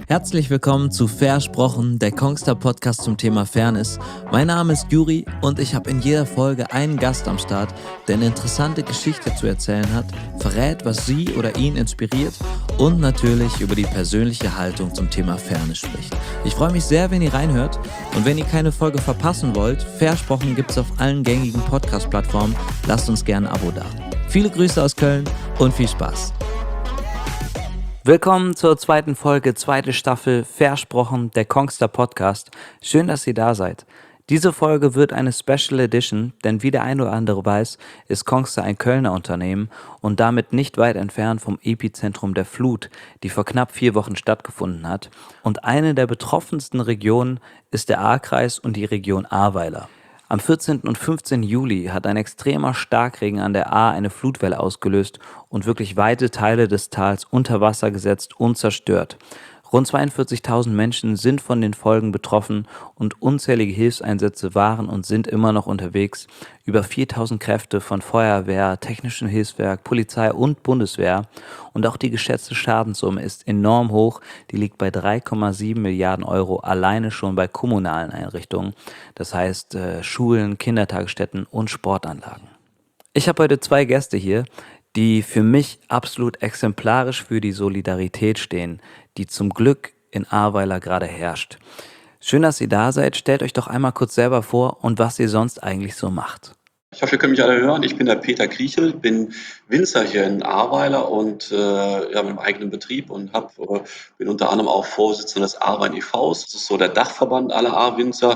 Herzlich willkommen zu Versprochen, der Kongstar Podcast zum Thema Fairness. Mein Name ist Juri und ich habe in jeder Folge einen Gast am Start, der eine interessante Geschichte zu erzählen hat, verrät, was sie oder ihn inspiriert und natürlich über die persönliche Haltung zum Thema Fairness spricht. Ich freue mich sehr, wenn ihr reinhört, und wenn ihr keine Folge verpassen wollt, Versprochen gibt es auf allen gängigen Podcast-Plattformen. Lasst uns gerne ein Abo da. Viele Grüße aus Köln und viel Spaß. Willkommen zur zweiten Folge, zweite Staffel Versprochen, der Kongstar Podcast. Schön, dass ihr da seid. Diese Folge wird eine Special Edition, denn wie der ein oder andere weiß, ist Kongstar ein Kölner Unternehmen und damit nicht weit entfernt vom Epizentrum der Flut, die vor knapp 4 Wochen stattgefunden hat. Und eine der betroffensten Regionen ist der Ahrkreis und die Region Ahrweiler. Am 14. und 15. Juli hat ein extremer Starkregen an der Ahr eine Flutwelle ausgelöst und wirklich weite Teile des Tals unter Wasser gesetzt und zerstört. Rund 42.000 Menschen sind von den Folgen betroffen und unzählige Hilfseinsätze waren und sind immer noch unterwegs. Über 4.000 Kräfte von Feuerwehr, Technischem Hilfswerk, Polizei und Bundeswehr. Und auch die geschätzte Schadenssumme ist enorm hoch. Die liegt bei 3,7 Milliarden Euro alleine schon bei kommunalen Einrichtungen. Das heißt Schulen, Kindertagesstätten und Sportanlagen. Ich habe heute 2 Gäste hier, die für mich absolut exemplarisch für die Solidarität stehen, die zum Glück in Ahrweiler gerade herrscht. Schön, dass ihr da seid. Stellt euch doch einmal kurz selber vor und was ihr sonst eigentlich so macht. Ich hoffe, ihr könnt mich alle hören. Ich bin der Peter Kriechel, bin Winzer hier in Ahrweiler und mit einem eigenen Betrieb und bin unter anderem auch Vorsitzender des Ahrwein e.V.s. Das ist so der Dachverband aller Ahrwinzer.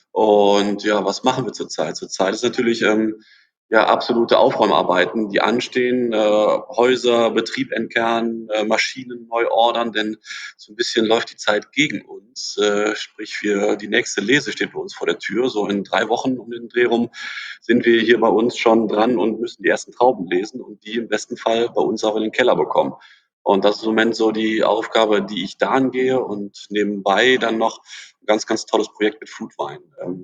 Und ja, was machen wir zurzeit? Zurzeit ist natürlich absolute Aufräumarbeiten, die anstehen, Häuser, Betrieb entkernen, Maschinen neu ordern, denn so ein bisschen läuft die Zeit gegen uns. Sprich, die nächste Lese steht bei uns vor der Tür. So in 3 Wochen um den Dreh rum sind wir hier bei uns schon dran und müssen die ersten Trauben lesen und die im besten Fall bei uns auch in den Keller bekommen. Und das ist im Moment so die Aufgabe, die ich da angehe, und nebenbei dann noch ein ganz, ganz tolles Projekt mit Foodwein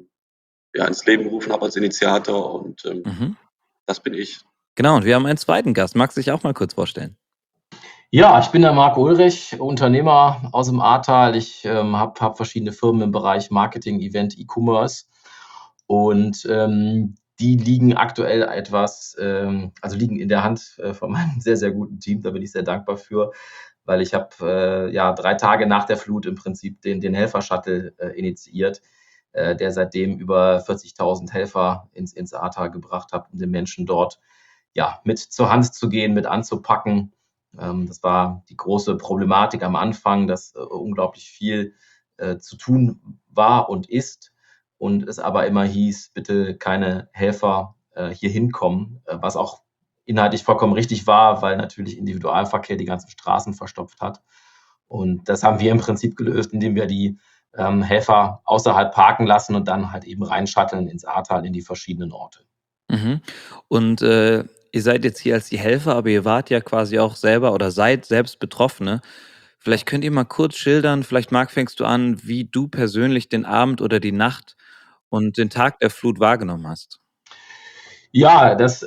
ins Leben gerufen habe als Initiator, und das bin ich. Genau, und wir haben einen zweiten Gast. Magst du dich auch mal kurz vorstellen? Ja, ich bin der Marco Ulrich, Unternehmer aus dem Ahrtal. Ich hab verschiedene Firmen im Bereich Marketing, Event, E-Commerce, und die liegen aktuell liegen in der Hand von meinem sehr, sehr guten Team. Da bin ich sehr dankbar für, weil ich habe 3 Tage nach der Flut im Prinzip den Helfer-Shuttle initiiert, der seitdem über 40.000 Helfer ins Ahrtal gebracht hat, um den Menschen dort mit zur Hand zu gehen, mit anzupacken. Das war die große Problematik am Anfang, dass unglaublich viel zu tun war und ist, und es aber immer hieß, bitte keine Helfer hier hinkommen, was auch inhaltlich vollkommen richtig war, weil natürlich Individualverkehr die ganzen Straßen verstopft hat. Und das haben wir im Prinzip gelöst, indem wir die Helfer außerhalb parken lassen und dann halt eben reinshutteln ins Ahrtal in die verschiedenen Orte. Mhm. Und ihr seid jetzt hier als die Helfer, aber ihr wart ja quasi auch selber oder seid selbst Betroffene. Vielleicht könnt ihr mal kurz schildern, vielleicht Marc, fängst du an, wie du persönlich den Abend oder die Nacht und den Tag der Flut wahrgenommen hast. Ja, das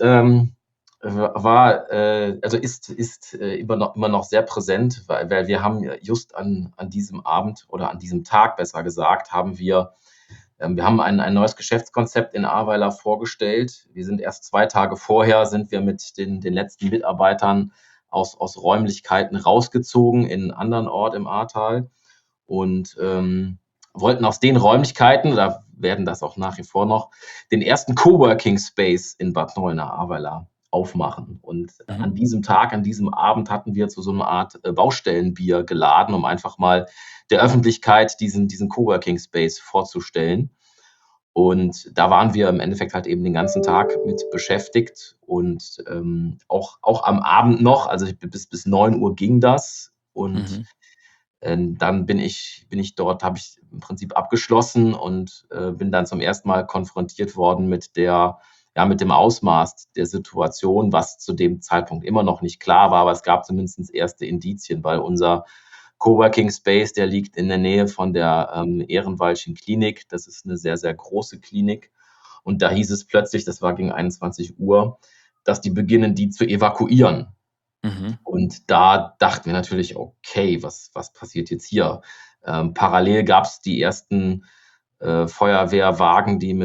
ist immer noch sehr präsent, weil wir haben just an diesem Abend oder an diesem Tag, besser gesagt, wir haben ein neues Geschäftskonzept in Ahrweiler vorgestellt. Wir sind erst 2 Tage vorher sind wir mit den letzten Mitarbeitern aus Räumlichkeiten rausgezogen in einen anderen Ort im Ahrtal und wollten aus den Räumlichkeiten, oder werden das auch nach wie vor noch, den ersten Coworking Space in Bad Neuenahr-Ahrweiler aufmachen. Und an diesem Tag, an diesem Abend hatten wir zu so einer Art Baustellenbier geladen, um einfach mal der Öffentlichkeit diesen Coworking Space vorzustellen. Und da waren wir im Endeffekt halt eben den ganzen Tag mit beschäftigt und auch am Abend noch, also bis 9 Uhr ging das. Und dann bin ich dort, habe ich im Prinzip abgeschlossen und bin dann zum ersten Mal konfrontiert worden mit dem Ausmaß der Situation, was zu dem Zeitpunkt immer noch nicht klar war, aber es gab zumindest erste Indizien, weil unser Coworking Space, der liegt in der Nähe von der Ehrenwaldschen Klinik. Das ist eine sehr, sehr große Klinik. Und da hieß es plötzlich, das war gegen 21 Uhr, dass die beginnen, die zu evakuieren. Mhm. Und da dachten wir natürlich: „Okay, was passiert jetzt hier?“ Parallel gab's die ersten, Feuerwehrwagen, die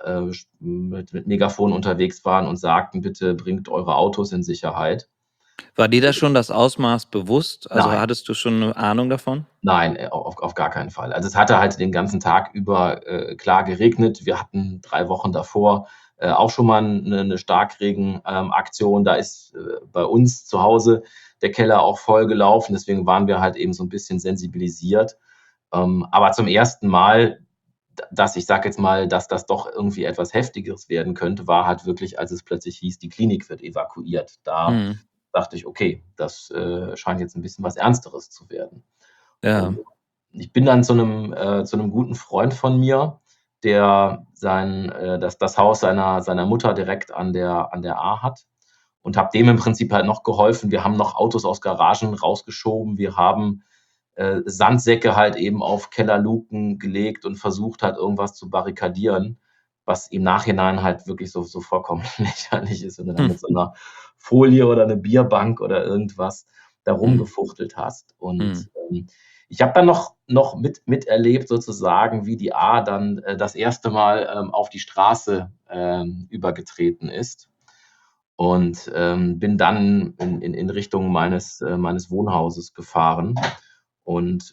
mit Megafon unterwegs waren und sagten: „Bitte bringt eure Autos in Sicherheit.“ War dir da schon das Ausmaß bewusst? Also, Nein. hattest du schon 'ne Ahnung davon? Nein, auf gar keinen Fall. Also, es hatte halt den ganzen Tag über, klar geregnet. Wir hatten 3 Wochen davor, auch schon mal 'ne Starkregen Aktion. Da ist, bei uns zu Hause der Keller auch voll gelaufen, deswegen waren wir halt eben so 'n bisschen sensibilisiert. Aber zum ersten Mal, dass ich sage jetzt mal, dass das doch irgendwie etwas Heftigeres werden könnte, war halt wirklich, als es plötzlich hieß, die Klinik wird evakuiert. Da Mhm. dachte ich: „Okay, das, scheint jetzt 'n bisschen was Ernsteres zu werden.“ Ja. Und ich bin dann zu 'nem guten Freund von mir, der das Haus seiner Mutter direkt an der A hat und habe dem im Prinzip halt noch geholfen. Wir haben noch Autos aus Garagen rausgeschoben. Wir haben, Sandsäcke halt eben auf Kellerluken gelegt und versucht halt irgendwas zu barrikadieren, was im Nachhinein halt wirklich so vollkommen lächerlich ist, wenn du da Hm. mit so 'ner Folie oder 'ne Bierbank oder irgendwas da Mhm. rumgefuchtelt hast. Mhm. Und, ich habe dann noch miterlebt sozusagen, wie die A dann, das erste Mal, auf die Straße, übergetreten ist und, bin dann in Richtung meines Wohnhauses gefahren und,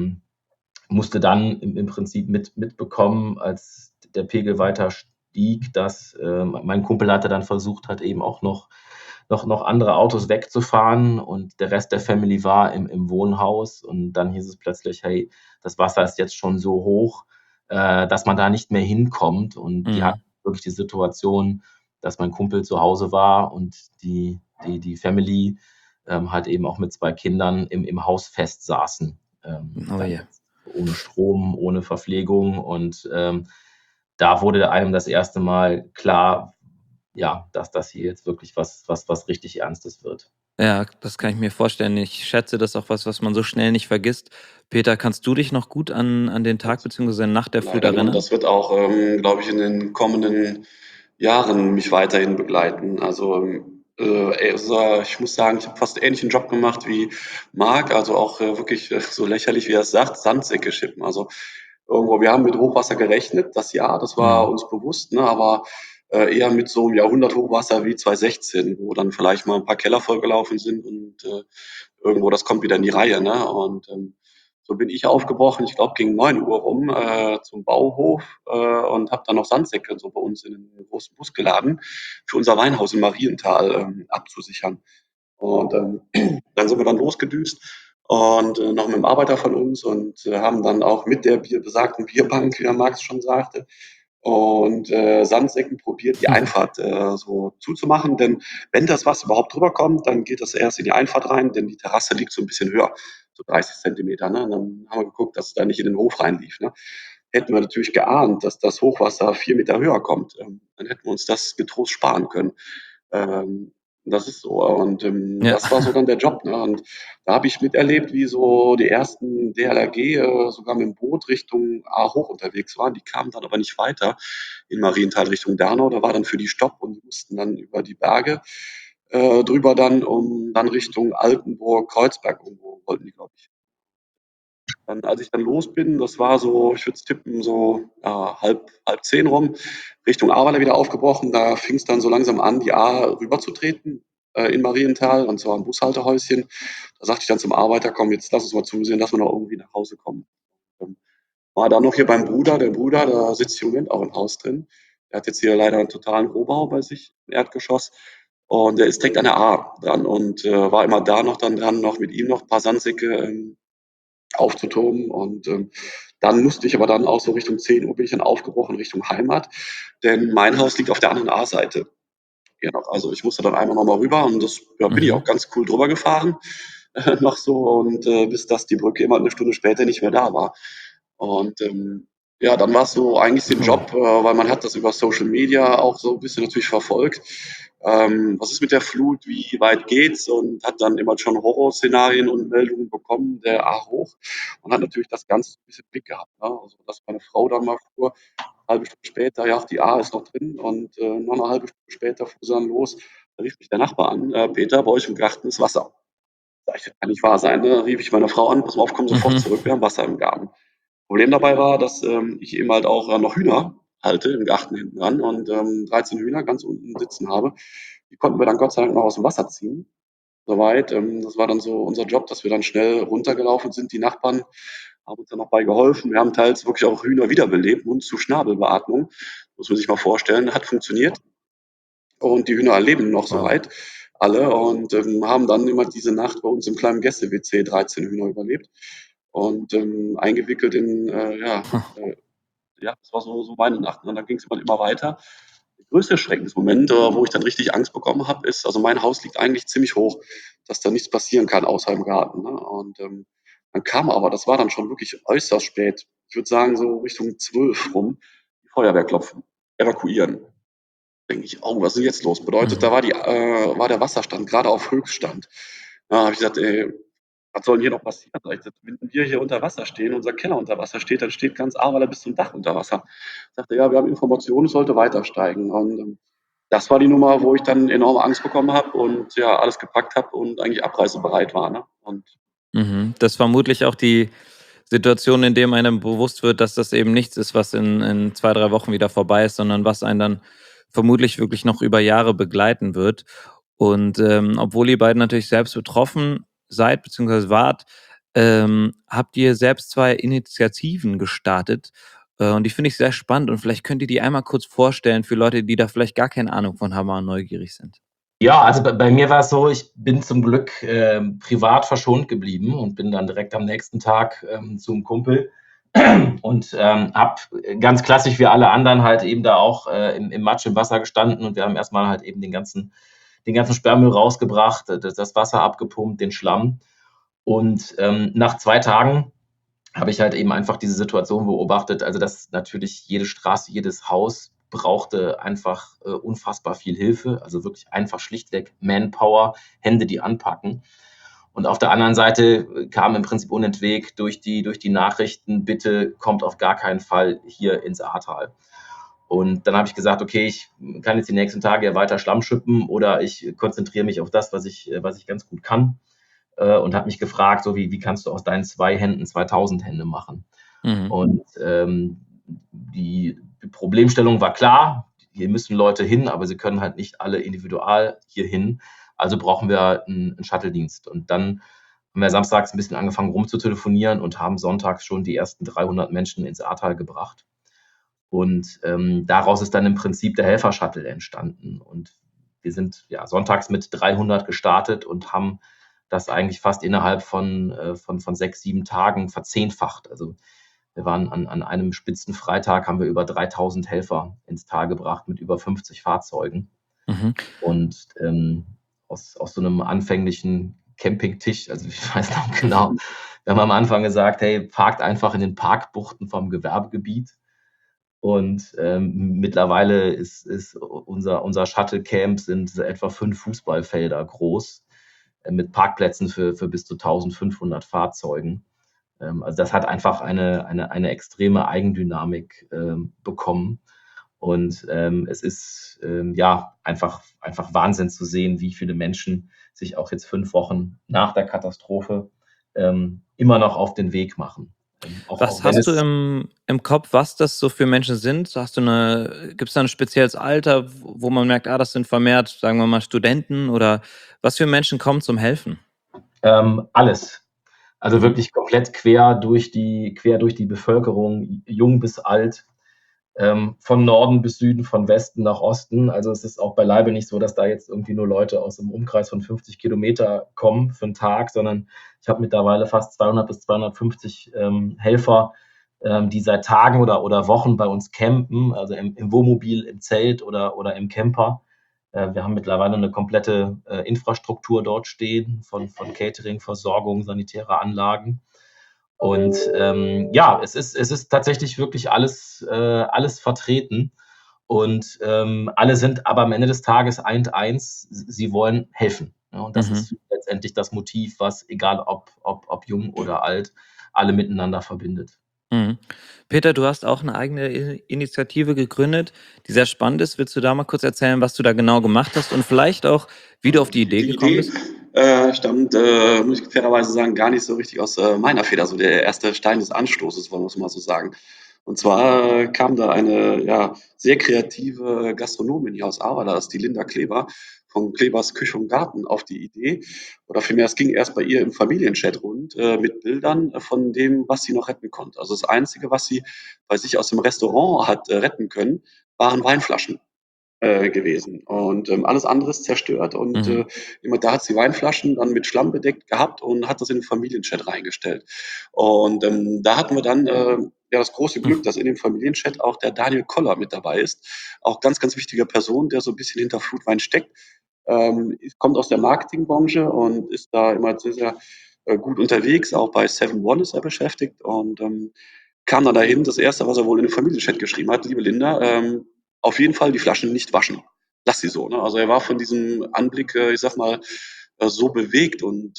musste dann im Prinzip mitbekommen, als der Pegel weiter stieg, dass, mein Kumpel hatte dann versucht, halt eben auch noch andere Autos wegzufahren und der Rest der Family war im Wohnhaus und dann hieß es plötzlich: „Hey, das Wasser ist jetzt schon so hoch, dass man da nicht mehr hinkommt.“ Und die hatten Mhm. wirklich die Situation, dass mein Kumpel zu Hause war und die Family, halt eben auch mit 2 Kindern im Haus festsaßen, Oh dann je. jetzt ohne Strom, ohne Verpflegung und, da wurde einem das erste Mal klar, ja, dass das hier jetzt wirklich was richtig Ernstes wird. Ja, das kann ich mir vorstellen. Ich schätze, das ist auch was, was man so schnell nicht vergisst. Peter, kannst du dich noch gut an den Tag beziehungsweise nach der Flut Leider, ne? Und erinnern? das wird auch, glaube ich, in den kommenden Jahren mich weiterhin begleiten. Also, ich muss sagen, ich habe fast ähnlichen Job gemacht wie Marc, also auch wirklich so lächerlich, wie er es sagt, Sandsäcke schippen. Also irgendwo, wir haben mit Hochwasser gerechnet, das Jahr, das war Mhm. uns bewusst, ne? Aber eher mit so einem Jahrhunderthochwasser wie 2016, wo dann vielleicht mal ein paar Keller vollgelaufen sind und irgendwo, das kommt wieder in die Reihe. Ne? Und so bin ich aufgebrochen, ich glaube gegen 9 Uhr rum zum Bauhof und habe dann noch Sandsäcke so bei uns in den großen Bus geladen, für unser Weinhaus in Marienthal abzusichern. Und dann sind wir dann losgedüst und noch mit einem Arbeiter von uns und haben dann auch mit der besagten Bierbank, wie der Max schon sagte, und Sandsäcken probiert, die Einfahrt so zuzumachen. Denn wenn das Wasser überhaupt drüber kommt, dann geht das erst in die Einfahrt rein, denn die Terrasse liegt so ein bisschen höher, so 30 Zentimeter. Ne? Und dann haben wir geguckt, dass es da nicht in den Hof reinlief. Ne? Hätten wir natürlich geahnt, dass das Hochwasser 4 Meter höher kommt, dann hätten wir uns das getrost sparen können. Ähm, Das ist so. Und Ja. das war so dann der Job. Ne? Und da habe ich miterlebt, wie so die ersten DLRG sogar mit dem Boot Richtung A hoch unterwegs waren. Die kamen dann aber nicht weiter in Marienthal Richtung Dernau. Da war dann für die Stopp und die mussten dann über die Berge drüber dann, um dann Richtung Altenburg, Kreuzberg irgendwo wollten die, glaube ich. Dann, als ich dann los bin, das war so, ich würde tippen, so halb 10 rum, Richtung Ahrweiler wieder aufgebrochen. Da fing es dann so langsam an, die A rüberzutreten in Marienthal, und zwar am Bushaltehäuschen. Da sagte ich dann zum Arbeiter, komm, jetzt lass uns mal zusehen, dass wir noch irgendwie nach Hause kommen. Ähm, War dann noch hier beim Bruder. Der Bruder, da sitzt im Moment auch im Haus drin. Der hat jetzt hier leider einen totalen Rohbau bei sich im Erdgeschoss. Und der ist direkt an der A dran und war immer da noch dann dran, noch mit ihm noch ein paar Sandsäcke aufzutoben. Und dann musste ich aber dann auch so Richtung 10 Uhr bin ich dann aufgebrochen Richtung Heimat, denn mein Haus liegt auf der anderen A-Seite. Genau, also ich musste dann einmal nochmal rüber und das ja, bin ich auch Mhm. ganz cool drüber gefahren, noch so, und bis dass die Brücke immer eine Stunde später nicht mehr da war. Und ja, dann war es so eigentlich den Oh. Job, weil man hat das über Social Media auch so ein bisschen natürlich verfolgt. Was ist mit der Flut? Wie weit geht's? Und hat dann immer schon Horrorszenarien und Meldungen bekommen, der A hoch. Und hat natürlich das Ganze ein bisschen Blick gehabt. Ne? Also, dass meine Frau dann mal fuhr, halbe Stunde später, ja, die A ist noch drin und noch eine halbe Stunde später fuhr sie dann los. Da rief mich der Nachbar an, Peter, bei euch im Garten ist Wasser. Sag ich, das kann nicht wahr sein. Ne? Da rief ich meine Frau an, pass mal auf, komm sofort Mhm. zurück, wir haben Wasser im Garten. Problem dabei war, dass ich eben halt auch noch Hühner halte im Garten hinten dran und 13 Hühner ganz unten sitzen habe. Die konnten wir dann Gott sei Dank noch aus dem Wasser ziehen. Soweit. Das war dann so unser Job, dass wir dann schnell runtergelaufen sind. Die Nachbarn haben uns dann noch bei geholfen. Wir haben teils wirklich auch Hühner wiederbelebt, Mund zu Schnabelbeatmung. Muss man sich mal vorstellen. Hat funktioniert. Und die Hühner leben noch Wow. soweit, alle. Und haben dann immer diese Nacht bei uns im kleinen Gäste-WC 13 Hühner überlebt. Und eingewickelt in, ja, das war so meine Nacht. Und dann ging es immer weiter. Der größte Schreckensmoment, wo ich dann richtig Angst bekommen habe, ist, also mein Haus liegt eigentlich ziemlich hoch, dass da nichts passieren kann außer im Garten. Ne? Und dann kam aber, das war dann schon wirklich äußerst spät, ich würde sagen so Richtung 12 rum, die Feuerwehr klopfen, evakuieren. Denke ich, oh, was ist denn jetzt los? Bedeutet, da Mhm. war der Wasserstand gerade auf Höchststand. Da habe ich gesagt, ey, was soll denn hier noch passieren? Sag ich, wenn wir hier unter Wasser stehen, unser Keller unter Wasser steht, dann steht ganz Ahrweiler bis zum Dach unter Wasser. Sagte, ja, wir haben Informationen, es sollte weiter steigen. Und das war die Nummer, wo ich dann enorme Angst bekommen habe und ja, alles gepackt habe und eigentlich abreisebereit war. Ne? Und Mhm. Das ist vermutlich auch die Situation, in dem einem bewusst wird, dass das eben nichts ist, was in 2, 3 Wochen wieder vorbei ist, sondern was einen dann vermutlich wirklich noch über Jahre begleiten wird. Und, obwohl ihr beiden natürlich selbst betroffen seid beziehungsweise wart, habt ihr selbst 2 Initiativen gestartet, und die finde ich sehr spannend und vielleicht könnt ihr die einmal kurz vorstellen für Leute, die da vielleicht gar keine Ahnung von haben und neugierig sind. Ja, also bei mir war es so, ich bin zum Glück privat verschont geblieben und bin dann direkt am nächsten Tag zum Kumpel und habe ganz klassisch wie alle anderen halt eben da auch im Matsch im Wasser gestanden und wir haben erstmal halt eben den ganzen Sperrmüll rausgebracht, das Wasser abgepumpt, den Schlamm. Und nach 2 Tagen habe ich halt eben einfach diese Situation beobachtet, also dass natürlich jede Straße, jedes Haus brauchte einfach unfassbar viel Hilfe, also wirklich einfach schlichtweg Manpower, Hände, die anpacken. Und auf der anderen Seite kam im Prinzip unentwegt durch die Nachrichten, bitte kommt auf gar keinen Fall hier ins Ahrtal. Und dann habe ich gesagt, okay, ich kann jetzt die nächsten Tage ja weiter Schlamm schippen oder ich konzentriere mich auf das, was ich ganz gut kann. Und habe mich gefragt, so wie kannst du aus deinen 2 Händen 2000 Hände machen? Mhm. Und die Problemstellung war klar, hier müssen Leute hin, aber sie können halt nicht alle individual hier hin. Also brauchen wir einen Shuttle-Dienst. Und dann haben wir samstags ein bisschen angefangen rumzutelefonieren und haben sonntags schon die ersten 300 Menschen ins Ahrtal gebracht. Und daraus ist dann im Prinzip der Helfer-Shuttle entstanden. Und wir sind ja sonntags mit 300 gestartet und haben das eigentlich fast innerhalb von 6, 7 Tagen verzehnfacht. Also wir waren an einem Spitzenfreitag, haben wir über 3000 Helfer ins Tal gebracht mit über 50 Fahrzeugen. Mhm. Und aus so einem anfänglichen Campingtisch, also ich weiß noch genau, wir haben am Anfang gesagt, hey, parkt einfach in den Parkbuchten vom Gewerbegebiet. Und mittlerweile ist unser Shuttle-Camp sind etwa 5 Fußballfelder groß, mit Parkplätzen für bis zu 1500 Fahrzeugen. Also das hat einfach eine extreme Eigendynamik bekommen. Und es ist ja einfach Wahnsinn zu sehen, wie viele Menschen sich auch jetzt 5 Wochen nach der Katastrophe immer noch auf den Weg machen. Was Auch wenn hast du es im Kopf, was das so für Menschen sind? Gibt es da ein spezielles Alter, wo man merkt, das sind vermehrt, sagen wir mal, Studenten oder was für Menschen kommen zum Helfen? alles. Also Mhm. wirklich komplett quer durch die Bevölkerung, jung bis alt, von Norden bis Süden, von Westen nach Osten. Also es ist auch beileibe nicht so, dass da jetzt irgendwie nur Leute aus dem Umkreis von 50 Kilometer kommen für einen Tag, sondern ich habe mittlerweile fast 200 bis 250 Helfer, die seit Tagen oder Wochen bei uns campen, also im Wohnmobil, im Zelt oder im Camper. Wir haben mittlerweile eine komplette Infrastruktur dort stehen, von Catering, Versorgung, sanitäre Anlagen. Und ja, es ist tatsächlich wirklich alles vertreten. Und alle sind aber am Ende des Tages eint eins, sie wollen helfen. Ja, und das Mhm. ist letztendlich das Motiv, was, egal ob jung oder alt, alle miteinander verbindet. Mhm. Peter, du hast auch eine eigene Initiative gegründet, die sehr spannend ist. Willst du da mal kurz erzählen, was du da genau gemacht hast und vielleicht auch, wie du auf die Idee Die gekommen Idee bist? stammt, muss ich fairerweise sagen, gar nicht so richtig aus meiner Feder, so der erste Stein des Anstoßes, wollen wir es mal so sagen. Und zwar kam da eine sehr kreative Gastronomin hier aus Ahrweiler, das ist die Linda Kleber von Klebers Küche und Garten, auf die Idee. Oder vielmehr, es ging erst bei ihr im Familienchat rund mit Bildern von dem, was sie noch retten konnte. Also das Einzige, was sie bei sich aus dem Restaurant hat retten können, waren Weinflaschen gewesen. Und alles andere ist zerstört. Und Mhm. jemand da hat die Weinflaschen dann mit Schlamm bedeckt gehabt und hat das in den Familienchat reingestellt. Und da hatten wir dann das große Glück, dass in dem Familienchat auch der Daniel Koller mit dabei ist. Auch ganz, ganz wichtige Person, der so ein bisschen hinter Foodwein steckt. Kommt aus der Marketingbranche und ist da immer sehr, sehr gut unterwegs. Auch bei Seven One ist er beschäftigt und kam dann dahin. Das erste, was er wohl in den Familienchat geschrieben hat: liebe Linda, auf jeden Fall die Flaschen nicht waschen. Lass sie so. Ne? Also er war von diesem Anblick, ich sag mal, so bewegt und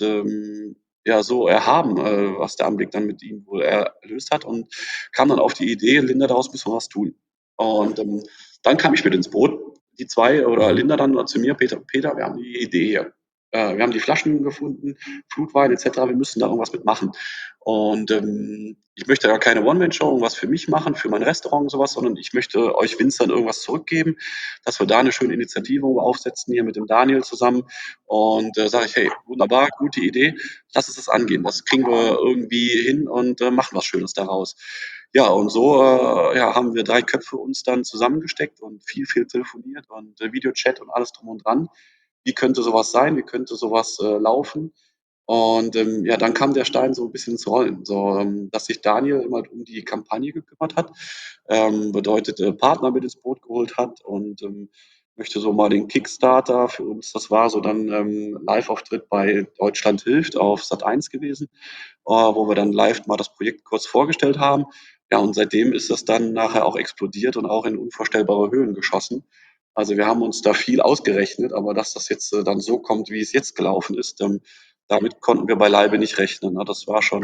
ja, so erhaben, was der Anblick dann mit ihm wohl erlöst hat und kam dann auf die Idee, Linda, daraus müssen wir was tun. Und dann kam ich mit ins Boot. Die zwei oder Mhm. Linda dann zu mir, Peter, wir haben die Idee hier. Wir haben die Flaschen gefunden, Flutwein etc. Wir müssen da irgendwas mitmachen. Und ich möchte da keine One-Man-Show, irgendwas für mich machen, für mein Restaurant und sowas, sondern ich möchte euch Winzern irgendwas zurückgeben, dass wir da eine schöne Initiative aufsetzen, hier mit dem Daniel zusammen. Und sage ich, hey, wunderbar, gute Idee, lass uns das angehen. Das kriegen wir irgendwie hin und machen was Schönes daraus. Ja, und so haben wir 3 Köpfe uns dann zusammengesteckt und viel, viel telefoniert und Videochat und alles drum und dran. Wie könnte sowas sein? Wie könnte sowas laufen? Und ja, dann kam der Stein so ein bisschen ins Rollen, so dass sich Daniel immer um die Kampagne gekümmert hat, bedeutet Partner mit ins Boot geholt hat und möchte so mal den Kickstarter für uns, das war so dann Live-Auftritt bei Deutschland hilft auf Sat.1 gewesen, wo wir dann live mal das Projekt kurz vorgestellt haben. Ja, und seitdem ist das dann nachher auch explodiert und auch in unvorstellbare Höhen geschossen. Also wir haben uns da viel ausgerechnet, aber dass das jetzt dann so kommt, wie es jetzt gelaufen ist, damit konnten wir beileibe nicht rechnen. Ne?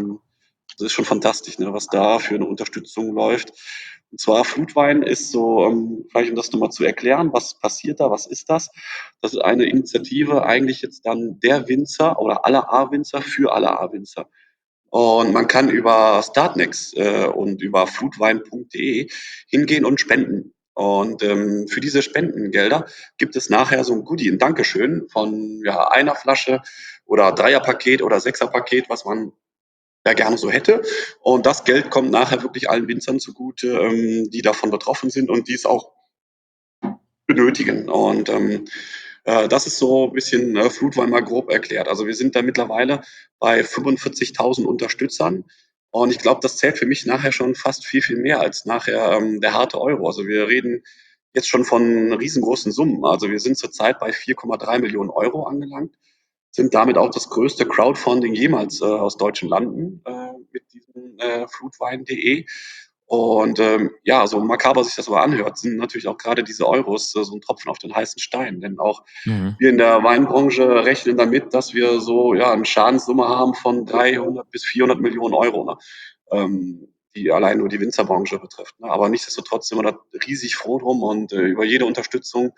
Das ist schon fantastisch, ne? Was da für eine Unterstützung läuft. Und zwar Foodwein ist so, vielleicht um das nochmal zu erklären, was passiert da, was ist das? Das ist eine Initiative eigentlich jetzt dann der Winzer oder aller A-Winzer für alle A-Winzer. Und man kann über Startnext und über foodwine.de hingehen und spenden. Und für diese Spendengelder gibt es nachher so ein Goodie, ein Dankeschön von einer Flasche oder Dreierpaket oder Sechserpaket, was man ja gerne so hätte. Und das Geld kommt nachher wirklich allen Winzern zugute, die davon betroffen sind und die es auch benötigen. Und das ist so ein bisschen Foodwine mal grob erklärt. Also wir sind da mittlerweile bei 45.000 Unterstützern. Und ich glaube, das zählt für mich nachher schon fast viel, viel mehr als nachher der harte Euro. Also wir reden jetzt schon von riesengroßen Summen. Also wir sind zurzeit bei 4,3 Millionen Euro angelangt, sind damit auch das größte Crowdfunding jemals aus deutschen Landen mit diesem Flutwein.de. Und ja, so makaber sich das aber anhört, sind natürlich auch gerade diese Euros so ein Tropfen auf den heißen Stein. Denn auch Mhm. wir in der Weinbranche rechnen damit, dass wir so eine Schadenssumme haben von 300 bis 400 Millionen Euro, ne? Die allein nur die Winzerbranche betrifft. Ne? Aber nichtsdestotrotz sind wir da riesig froh drum und über jede Unterstützung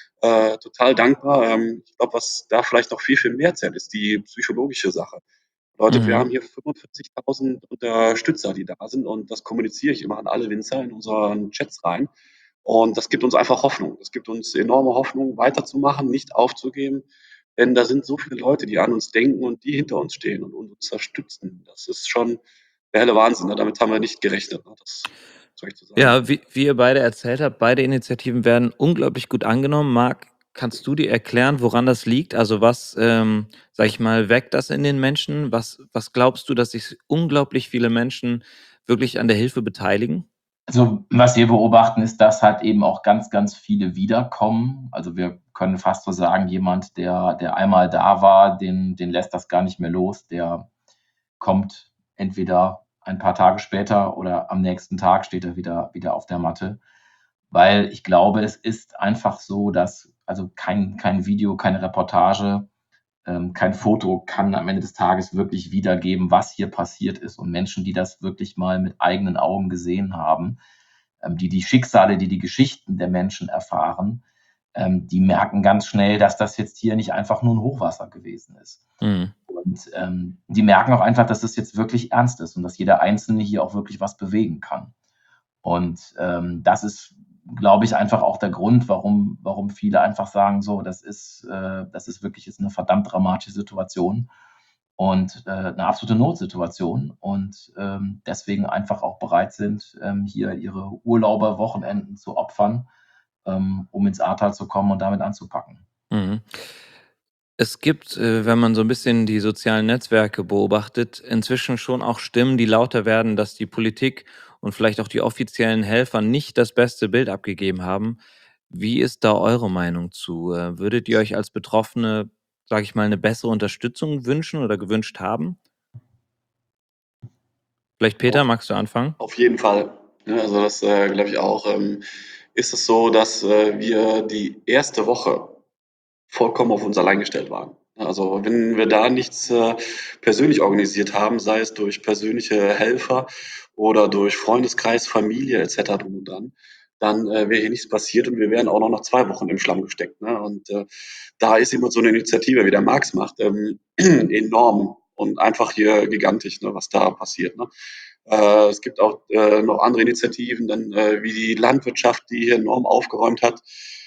total dankbar. Ich glaube, was da vielleicht noch viel, viel mehr zählt, ist die psychologische Sache. Bedeutet, wir Mhm. haben hier 45.000 Unterstützer, die da sind und das kommuniziere ich immer an alle Winzer in unseren Chats rein. Und das gibt uns einfach Hoffnung. Das gibt uns enorme Hoffnung, weiterzumachen, nicht aufzugeben. Denn da sind so viele Leute, die an uns denken und die hinter uns stehen und uns unterstützen. Das ist schon der helle Wahnsinn. Ne? Damit haben wir nicht gerechnet. Ne? Das soll ich zu sagen. Ja, wie ihr beide erzählt habt, beide Initiativen werden unglaublich gut angenommen. Marc, kannst du dir erklären, woran das liegt? Also was, sag ich mal, weckt das in den Menschen? Was glaubst du, dass sich unglaublich viele Menschen wirklich an der Hilfe beteiligen? Also, was wir beobachten, ist, dass halt eben auch ganz, ganz viele wiederkommen. Also, wir können fast so sagen, jemand, der einmal da war, den lässt das gar nicht mehr los. Der kommt entweder ein paar Tage später oder am nächsten Tag steht er wieder auf der Matte. Weil ich glaube, es ist einfach so, dass also kein Video, keine Reportage kein Foto kann am Ende des Tages wirklich wiedergeben, was hier passiert ist. Und Menschen, die das wirklich mal mit eigenen Augen gesehen haben, die Schicksale, die Geschichten der Menschen erfahren, die merken ganz schnell, dass das jetzt hier nicht einfach nur ein Hochwasser gewesen ist. Mhm. Und die merken auch einfach, dass das jetzt wirklich ernst ist und dass jeder Einzelne hier auch wirklich was bewegen kann. Und das ist, glaube ich, einfach auch der Grund, warum viele einfach sagen, so, das ist wirklich jetzt eine verdammt dramatische Situation und eine absolute Notsituation und deswegen einfach auch bereit sind, hier ihre Urlaube, Wochenenden zu opfern, um ins Ahrtal zu kommen und damit anzupacken. Mhm. Es gibt, wenn man so ein bisschen die sozialen Netzwerke beobachtet, inzwischen schon auch Stimmen, die lauter werden, dass die Politik und vielleicht auch die offiziellen Helfer nicht das beste Bild abgegeben haben. Wie ist da eure Meinung zu? Würdet ihr euch als Betroffene, sage ich mal, eine bessere Unterstützung wünschen oder gewünscht haben? Vielleicht Peter, Auf, magst du anfangen? auf jeden Fall. Ne, also das glaube ich auch. Ist es so, dass wir die erste Woche vollkommen auf uns allein gestellt waren. Also wenn wir da nichts persönlich organisiert haben, sei es durch persönliche Helfer oder durch Freundeskreis, Familie etc. drum und dran, dann wäre hier nichts passiert und wir wären auch noch nach 2 Wochen im Schlamm gesteckt. Ne? Und da ist immer so eine Initiative, wie der Marx macht, enorm und einfach hier gigantisch, ne, was da passiert. Ne? Es gibt auch noch andere Initiativen, dann wie die Landwirtschaft, die hier enorm aufgeräumt hat.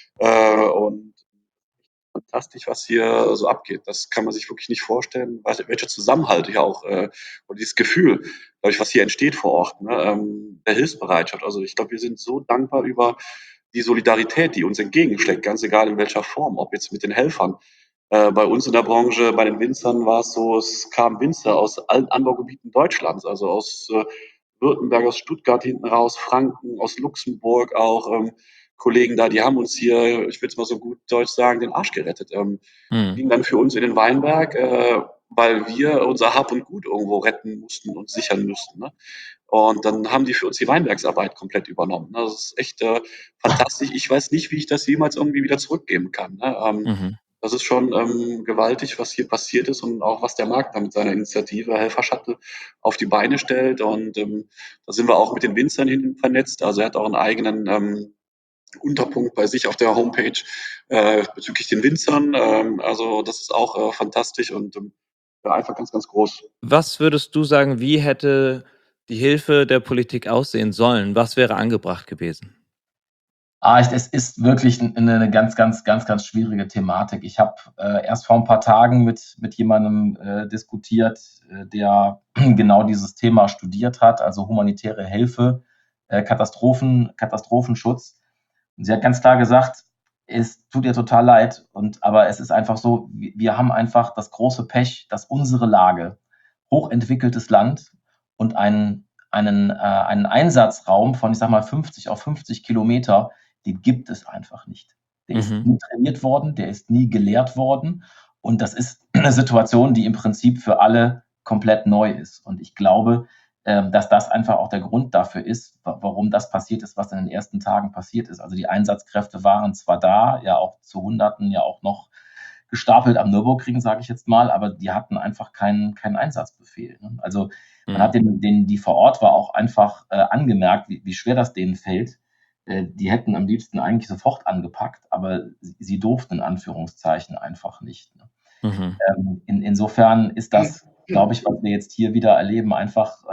Und fantastisch, was hier so abgeht. Das kann man sich wirklich nicht vorstellen, welcher Zusammenhalt hier auch und dieses Gefühl, glaube ich, was hier entsteht vor Ort, ne, der Hilfsbereitschaft. Also ich glaube, wir sind so dankbar über die Solidarität, die uns entgegenschlägt, ganz egal in welcher Form, ob jetzt mit den Helfern. Bei uns in der Branche, bei den Winzern war es so, es kamen Winzer aus allen Anbaugebieten Deutschlands, also aus Württemberg, aus Stuttgart hinten raus, Franken, aus Luxemburg auch. Kollegen da, die haben uns hier, ich will es mal so gut deutsch sagen, den Arsch gerettet. Mhm. Gingen dann für uns in den Weinberg, weil wir unser Hab und Gut irgendwo retten mussten und sichern mussten. Ne? Und dann haben die für uns die Weinbergsarbeit komplett übernommen. Ne? Das ist echt fantastisch. Ich weiß nicht, wie ich das jemals irgendwie wieder zurückgeben kann. Ne? Mhm. Das ist schon gewaltig, was hier passiert ist und auch was der Markt da mit seiner Initiative Helferschatte auf die Beine stellt. Und da sind wir auch mit den Winzern hin vernetzt. Also er hat auch einen eigenen Unterpunkt bei sich auf der Homepage bezüglich den Winzern. Also das ist auch fantastisch und ja, einfach ganz, ganz groß. Was würdest du sagen, wie hätte die Hilfe der Politik aussehen sollen? Was wäre angebracht gewesen? Es ist wirklich eine ganz, ganz, ganz, ganz schwierige Thematik. Ich habe erst vor ein paar Tagen mit jemandem diskutiert, der genau dieses Thema studiert hat, also humanitäre Hilfe, Katastrophenschutz. Und sie hat ganz klar gesagt, es tut ihr total leid, aber es ist einfach so, wir haben einfach das große Pech, dass unsere Lage, hochentwickeltes Land und einen Einsatzraum von, ich sag mal, 50 auf 50 Kilometer, den gibt es einfach nicht. Der ist Mhm. nie trainiert worden, der ist nie gelehrt worden. Und das ist eine Situation, die im Prinzip für alle komplett neu ist. Und ich glaube, dass das einfach auch der Grund dafür ist, warum das passiert ist, was in den ersten Tagen passiert ist. Also die Einsatzkräfte waren zwar da, ja auch zu Hunderten, ja auch noch gestapelt am Nürburgring, sage ich jetzt mal, aber die hatten einfach keinen Einsatzbefehl. Ne? Also man hat Mhm. die vor Ort war auch einfach angemerkt, wie schwer das denen fällt. Die hätten am liebsten eigentlich sofort angepackt, aber sie durften in Anführungszeichen einfach nicht. Ne? Mhm. Insofern ist das, glaube ich, was wir jetzt hier wieder erleben, einfach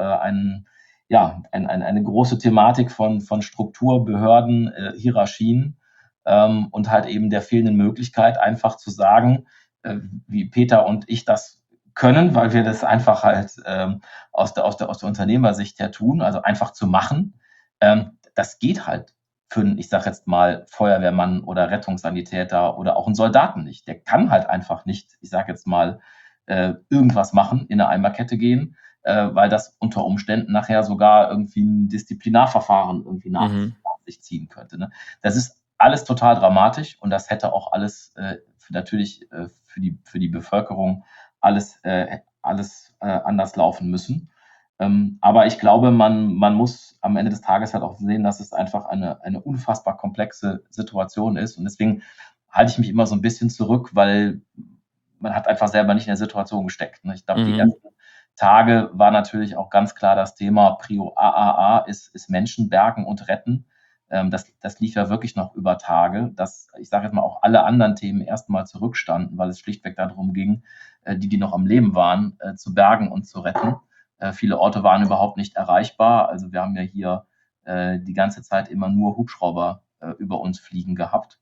eine große Thematik von Struktur, Behörden, Hierarchien und halt eben der fehlenden Möglichkeit, einfach zu sagen, wie Peter und ich das können, weil wir das einfach halt aus der Unternehmersicht her tun, also einfach zu machen. Das geht halt für einen, ich sage jetzt mal, Feuerwehrmann oder Rettungssanitäter oder auch einen Soldaten nicht. Der kann halt einfach nicht, ich sage jetzt mal, irgendwas machen, in eine Eimerkette gehen, weil das unter Umständen nachher sogar irgendwie ein Disziplinarverfahren irgendwie nach Mhm. sich ziehen könnte. Ne? Das ist alles total dramatisch und das hätte auch alles natürlich für die Bevölkerung alles anders laufen müssen. Aber ich glaube, man muss am Ende des Tages halt auch sehen, dass es einfach eine unfassbar komplexe Situation ist. Und deswegen halte ich mich immer so ein bisschen zurück, weil man hat einfach selber nicht in der Situation gesteckt. Ne? Ich glaube, die ersten Tage war natürlich auch ganz klar das Thema Prio AAA ist Menschen bergen und retten. Das lief ja wirklich noch über Tage, dass, ich sage jetzt mal, auch alle anderen Themen erstmal zurückstanden, weil es schlichtweg darum ging, die noch am Leben waren, zu bergen und zu retten. Viele Orte waren überhaupt nicht erreichbar. Also wir haben ja hier die ganze Zeit immer nur Hubschrauber über uns fliegen gehabt.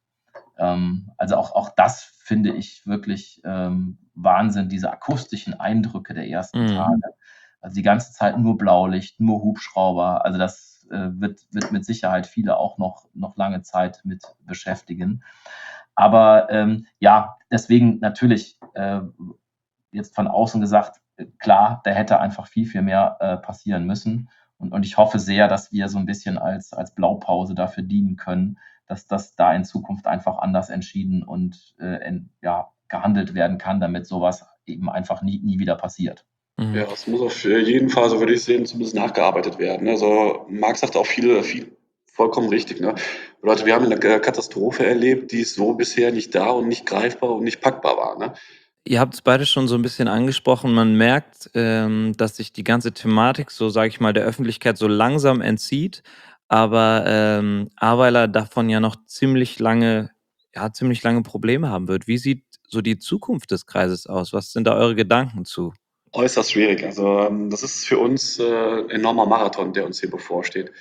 Also auch das finde ich wirklich Wahnsinn, diese akustischen Eindrücke der ersten Tage. Also die ganze Zeit nur Blaulicht, nur Hubschrauber. Also das wird mit Sicherheit viele auch noch lange Zeit mit beschäftigen. Aber ja, deswegen natürlich jetzt von außen gesagt, klar, da hätte einfach viel mehr passieren müssen. Und ich hoffe sehr, dass wir so ein bisschen als Blaupause dafür dienen können, dass das da in Zukunft einfach anders entschieden und gehandelt werden kann, damit sowas eben einfach nie wieder passiert. Ja, es muss auf jeden Fall, so würde ich sehen, zumindest nachgearbeitet werden. Also Marc sagt auch viel vollkommen richtig. Ne? Leute, wir haben eine Katastrophe erlebt, die so bisher nicht da und nicht greifbar und nicht packbar war. Ne? Ihr habt es beide schon so ein bisschen angesprochen. Man merkt, dass sich die ganze Thematik so, sage ich mal, der Öffentlichkeit so langsam entzieht, aber Ahrweiler davon ja noch ziemlich lange Probleme haben wird. Wie sieht so die Zukunft des Kreises aus? Was sind da eure Gedanken zu? Äußerst schwierig. Also das ist für uns ein enormer Marathon, der uns hier bevorsteht.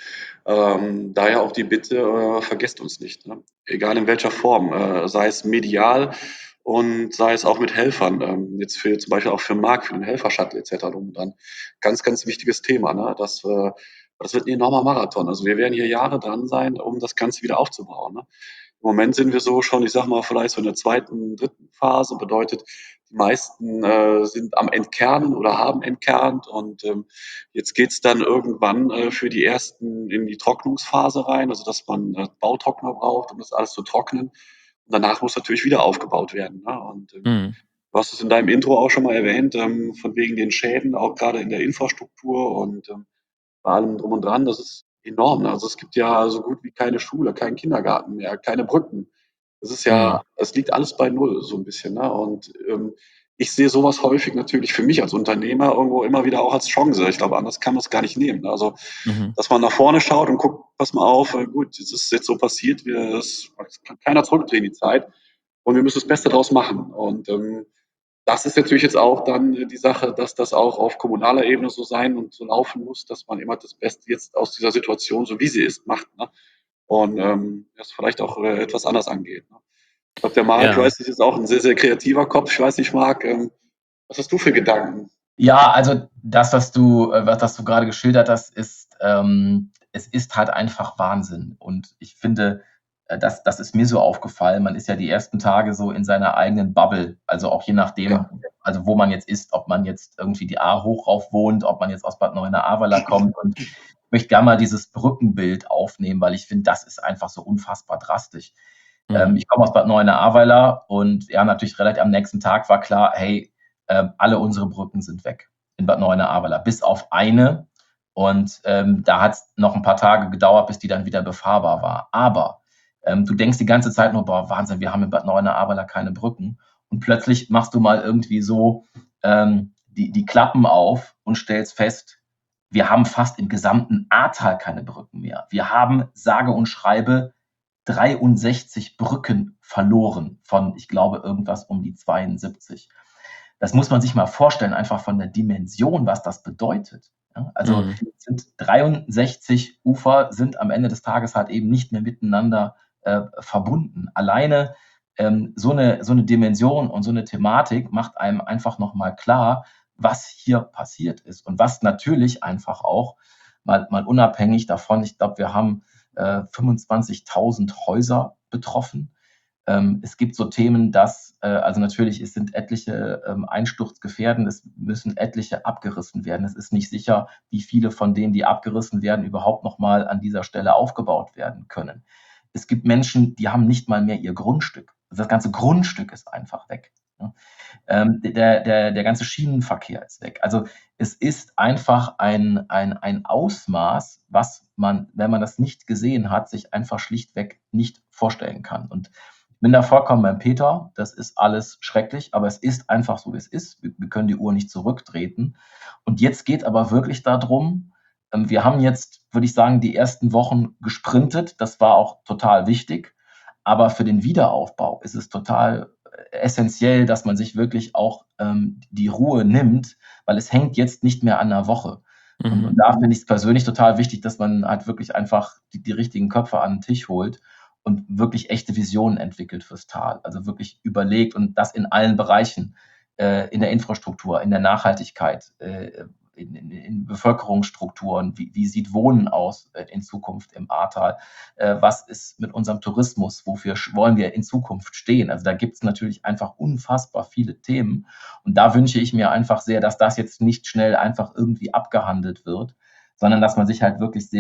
Daher auch die Bitte, vergesst uns nicht. Ne? Egal in welcher Form, sei es medial und sei es auch mit Helfern. Jetzt für zum Beispiel auch für Marc, für den Helfer-Shuttle etc. drum und dran. Ganz wichtiges Thema. Ne? Das wird ein enormer Marathon. Also wir werden hier Jahre dran sein, um das Ganze wieder aufzubauen. Ne? Im Moment sind wir so schon, ich sag mal, vielleicht so in der zweiten, dritten Phase. Bedeutet, die meisten sind am Entkernen oder haben entkernt und jetzt geht's dann irgendwann für die ersten in die Trocknungsphase rein, also dass man Bautrockner braucht, um das alles zu trocknen. Und danach muss natürlich wieder aufgebaut werden. Ne? Und Mhm. du hast es in deinem Intro auch schon mal erwähnt, von wegen den Schäden, auch gerade in der Infrastruktur und bei allem drum und dran. Das ist enorm. Ne? Also es gibt ja so gut wie keine Schule, keinen Kindergarten mehr, keine Brücken. Das ist Mhm. ja, es liegt alles bei Null so ein bisschen. Ne? Und ich sehe sowas häufig natürlich für mich als Unternehmer irgendwo immer wieder auch als Chance. Ich glaube, anders kann man es gar nicht nehmen. Ne? Also, Mhm. dass man nach vorne schaut und guckt, pass mal auf, gut, es ist jetzt so passiert, es kann keiner zurückdrehen die Zeit und wir müssen das Beste draus machen. Und das ist natürlich jetzt auch dann die Sache, dass das auch auf kommunaler Ebene so sein und so laufen muss, dass man immer das Beste jetzt aus dieser Situation, so wie sie ist, macht. Ne? Und das vielleicht auch etwas anders angeht. Ne? Ich glaube, der Marc, ich Ja. weiß, das ist auch ein sehr kreativer Kopf. Ich weiß nicht, Marc, was hast du für Gedanken? Ja, also das, was du gerade geschildert hast, es ist halt einfach Wahnsinn. Und ich finde, das ist mir so aufgefallen. Man ist ja die ersten Tage so in seiner eigenen Bubble. Also auch je nachdem, Ja, also wo man jetzt ist, ob man jetzt irgendwie die A hoch rauf wohnt, ob man jetzt aus Bad Neuenahr-Ahrweiler kommt. Und ich möchte gerne mal dieses Brückenbild aufnehmen, weil ich finde, das ist einfach so unfassbar drastisch. Mhm. Ich komme aus Bad Neuenahr-Ahrweiler und ja, natürlich relativ am nächsten Tag war klar, hey, alle unsere Brücken sind weg in Bad Neuenahr-Ahrweiler, bis auf eine. Und da hat es noch ein paar Tage gedauert, bis die dann wieder befahrbar war. Aber du denkst die ganze Zeit nur, boah, Wahnsinn, wir haben in Bad Neuenahr-Ahrweiler keine Brücken. Und plötzlich machst du mal irgendwie so die Klappen auf und stellst fest, wir haben fast im gesamten Ahrtal keine Brücken mehr. Wir haben sage und schreibe 63 Brücken verloren von, ich glaube, irgendwas um die 72. Das muss man sich mal vorstellen, einfach von der Dimension, was das bedeutet. Ja, also Mhm. sind 63 Ufer sind am Ende des Tages halt eben nicht mehr miteinander verbunden. Alleine so eine Dimension und so eine Thematik macht einem einfach nochmal klar, was hier passiert ist und was natürlich einfach auch mal unabhängig davon, ich glaube, wir haben 25.000 Häuser betroffen. Es gibt so Themen, also natürlich, es sind etliche einsturzgefährdend, es müssen etliche abgerissen werden. Es ist nicht sicher, wie viele von denen, die abgerissen werden, überhaupt nochmal an dieser Stelle aufgebaut werden können. Es gibt Menschen, die haben nicht mal mehr ihr Grundstück. Also das ganze Grundstück ist einfach weg. Ne? Der ganze Schienenverkehr ist weg. Also es ist einfach ein Ausmaß, was man, wenn man das nicht gesehen hat, sich einfach schlichtweg nicht vorstellen kann. Und bin da vollkommen beim Peter. Das ist alles schrecklich, aber es ist einfach so, wie es ist. Wir können die Uhr nicht zurücktreten. Und jetzt geht aber wirklich darum, wir haben jetzt, würde ich sagen, die ersten Wochen gesprintet. Das war auch total wichtig. Aber für den Wiederaufbau ist es total essentiell, dass man sich wirklich auch die Ruhe nimmt, weil es hängt jetzt nicht mehr an einer Woche. Und da finde ich es persönlich total wichtig, dass man halt wirklich einfach die richtigen Köpfe an den Tisch holt und wirklich echte Visionen entwickelt fürs Tal. Also wirklich überlegt und das in allen Bereichen, in der Infrastruktur, in der Nachhaltigkeit, in Bevölkerungsstrukturen, wie sieht Wohnen aus in Zukunft im Ahrtal, was ist mit unserem Tourismus, wofür wollen wir in Zukunft stehen. Also da gibt es natürlich einfach unfassbar viele Themen und da wünsche ich mir einfach sehr, dass das jetzt nicht schnell einfach irgendwie abgehandelt wird, sondern dass man sich halt wirklich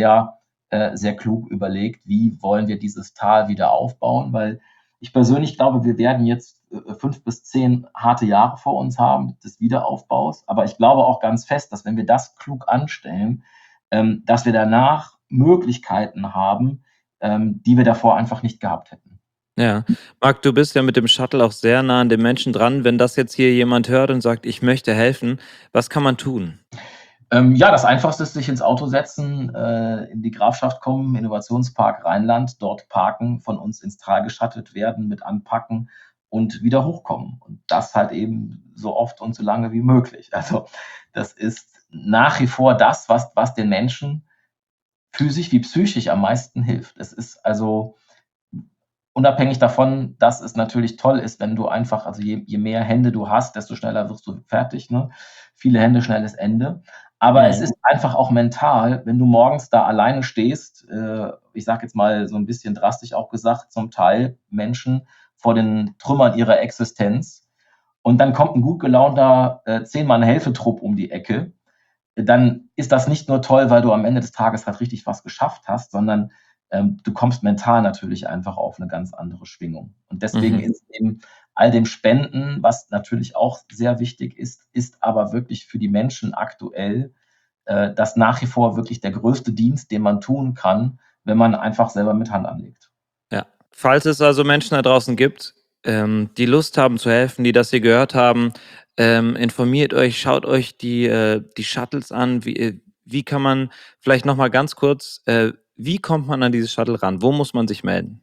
sehr klug überlegt, wie wollen wir dieses Tal wieder aufbauen, weil ich persönlich glaube, wir werden jetzt 5 bis 10 harte Jahre vor uns haben des Wiederaufbaus. Aber ich glaube auch ganz fest, dass wenn wir das klug anstellen, dass wir danach Möglichkeiten haben, die wir davor einfach nicht gehabt hätten. Ja, Marc, du bist ja mit dem Shuttle auch sehr nah an den Menschen dran. Wenn das jetzt hier jemand hört und sagt, ich möchte helfen, was kann man tun? Ja, das Einfachste ist, sich ins Auto setzen, in die Grafschaft kommen, Innovationspark Rheinland, dort parken, von uns ins Tal geschattelt werden, mit anpacken und wieder hochkommen. Und das halt eben so oft und so lange wie möglich. Also das ist nach wie vor das, was den Menschen physisch wie psychisch am meisten hilft. Es ist also unabhängig davon, dass es natürlich toll ist, wenn du einfach, also je mehr Hände du hast, desto schneller wirst du fertig. Ne? Viele Hände, schnelles Ende. Aber es ist einfach auch mental, wenn du morgens da alleine stehst, ich sage jetzt mal so ein bisschen drastisch auch gesagt, zum Teil Menschen vor den Trümmern ihrer Existenz und dann kommt ein gut gelaunter 10-Mann-Helfetrupp um die Ecke, dann ist das nicht nur toll, weil du am Ende des Tages halt richtig was geschafft hast, sondern du kommst mental natürlich einfach auf eine ganz andere Schwingung. Und deswegen ist eben all dem Spenden, was natürlich auch sehr wichtig ist aber wirklich für die Menschen aktuell das nach wie vor wirklich der größte Dienst, den man tun kann, wenn man einfach selber mit Hand anlegt. Ja, falls es also Menschen da draußen gibt, die Lust haben zu helfen, die das hier gehört haben, informiert euch, schaut euch die Shuttles an. Wie kann man vielleicht nochmal ganz kurz, wie kommt man an dieses Shuttle ran? Wo muss man sich melden?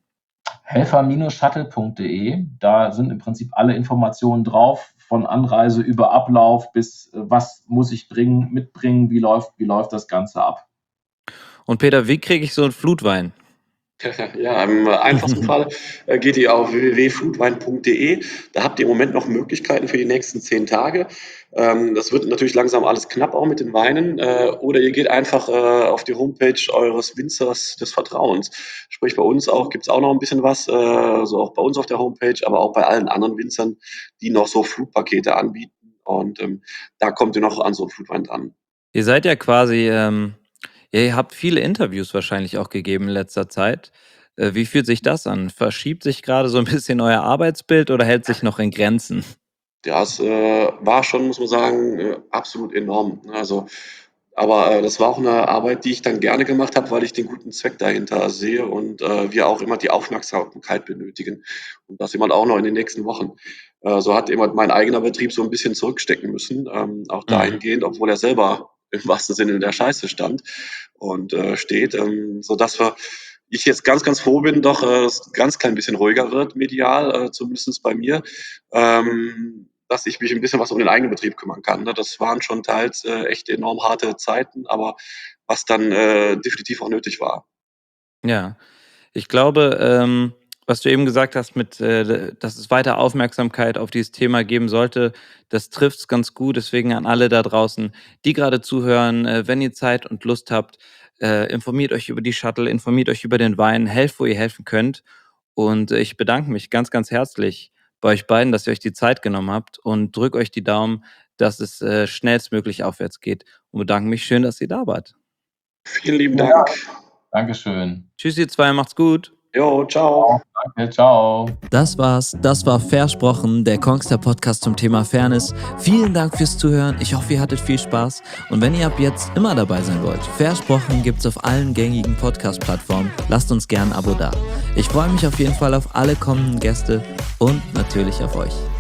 Helfer-shuttle.de, da sind im Prinzip alle Informationen drauf, von Anreise über Ablauf bis was muss ich mitbringen, wie läuft das Ganze ab. Und Peter, wie kriege ich so einen Flutwein? Ja, im einfachsten Fall geht ihr auf www.flutwein.de. Da habt ihr im Moment noch Möglichkeiten für die nächsten 10 Tage. Das wird natürlich langsam alles knapp auch mit den Weinen. Oder ihr geht einfach auf die Homepage eures Winzers des Vertrauens. Sprich, bei uns auch gibt's auch noch ein bisschen was, so auch bei uns auf der Homepage, aber auch bei allen anderen Winzern, die noch so Flutpakete anbieten. Und da kommt ihr noch an so einen Flutwein dran. Ihr seid ja quasi, ihr habt viele Interviews wahrscheinlich auch gegeben in letzter Zeit. Wie fühlt sich das an? Verschiebt sich gerade so ein bisschen euer Arbeitsbild oder hält sich noch in Grenzen? Ja, es war schon, muss man sagen, absolut enorm. Also, aber das war auch eine Arbeit, die ich dann gerne gemacht habe, weil ich den guten Zweck dahinter sehe und wir auch immer die Aufmerksamkeit benötigen und das immer auch noch in den nächsten Wochen. So hat immer mein eigener Betrieb so ein bisschen zurückstecken müssen, auch dahingehend, obwohl er selber im wahrsten Sinne in der Scheiße stand und steht, sodass ich jetzt ganz, ganz froh bin, doch es ein ganz klein bisschen ruhiger wird medial, zumindest bei mir. Dass ich mich ein bisschen was um den eigenen Betrieb kümmern kann. Ne? Das waren schon teils echt enorm harte Zeiten, aber was dann definitiv auch nötig war. Ja, ich glaube, was du eben gesagt hast, dass es weiter Aufmerksamkeit auf dieses Thema geben sollte, das trifft es ganz gut. Deswegen an alle da draußen, die gerade zuhören, wenn ihr Zeit und Lust habt, informiert euch über die Shuttle, informiert euch über den Wein, helft, wo ihr helfen könnt. Und ich bedanke mich ganz, ganz herzlich bei euch beiden, dass ihr euch die Zeit genommen habt und drückt euch die Daumen, dass es schnellstmöglich aufwärts geht. Und bedanke mich schön, dass ihr da wart. Vielen lieben Ja, Dank. Dankeschön. Tschüss, ihr zwei, macht's gut. Jo, ciao. Danke, ciao. Das war's. Das war Versprochen, der Kongstar Podcast zum Thema Fairness. Vielen Dank fürs Zuhören. Ich hoffe, ihr hattet viel Spaß. Und wenn ihr ab jetzt immer dabei sein wollt, Versprochen gibt's auf allen gängigen Podcast-Plattformen. Lasst uns gern ein Abo da. Ich freue mich auf jeden Fall auf alle kommenden Gäste und natürlich auf euch.